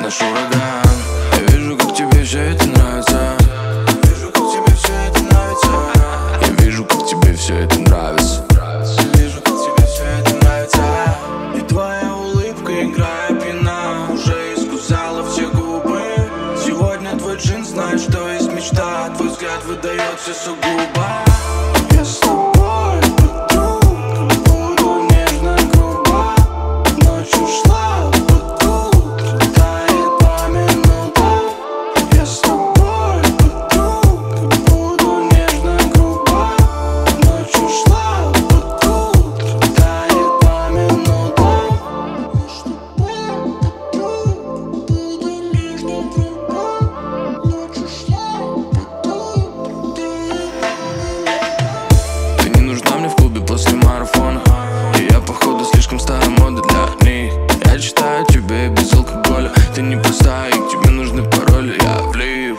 наш ураган. Я вижу, как тебе все это нравится. Вижу, как тебе все это нравится. Я вижу, как тебе все это нравится. Вижу, как тебе все это нравится. И твоя улыбка, играя пьяна, уже искусала все губы. Сегодня твой джин знает, что есть мечта. Твой взгляд выдает все сугубо. Я с тобой, подруга, буду нежно, грубо. Ночь ушла, под утро тает по минутам. Я с тобой, подруга, буду нежно, грубо. Ночь ушла, под утро тает по минутам. Я с тобой, подруга, буду нежно, грубо. Ночь ушла, под утро тает по минутам. Ты не нужна мне в клубе после марафона. И я, походу, слишком старая мода для них. Я читаю тебе без алкоголя. Ты не простая, и к тебе нужны пароли. Я влип.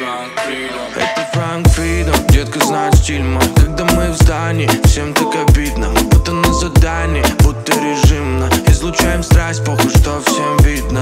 Это Франк Фридом, детка знает стиль мой. Когда мы в здании, всем так обидно. Мы будто на задании, будто режимно. Излучаем страсть, похуй, что всем видно.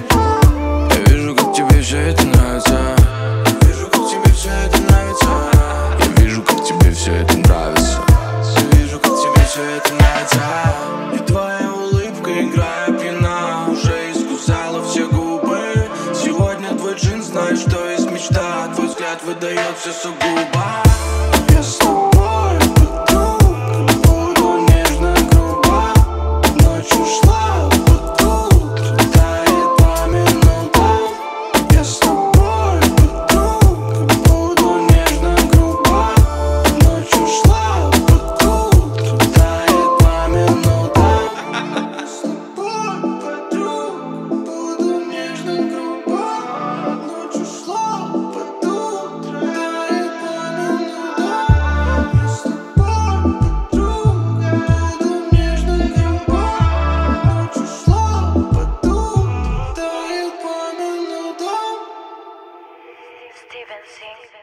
Я вижу, как тебе все это нравится. Вижу, как тебе все это нравится. Я вижу, как тебе все это нравится. Я вижу, как тебе все это нравится. И твоя улыбка, играя пьяна, уже искусала все губы. Сегодня твой джин знает, что есть мечта. Твой взгляд выдает все сугубо. Я с тобой, подруга, буду нежно, грубо. Ночь ушла, под утро тает по минутам. Я с тобой, подруга, буду нежно, грубо. Ночь ушла, под утро тает по минутам. Я с тобой, подруга, буду нежно, грубо. Ночь ушла, под утро тает по минутам. Я с тобой, подруга, буду нежно, грубо. Ночь ушла, под утро тает по минутам. Steven Singh.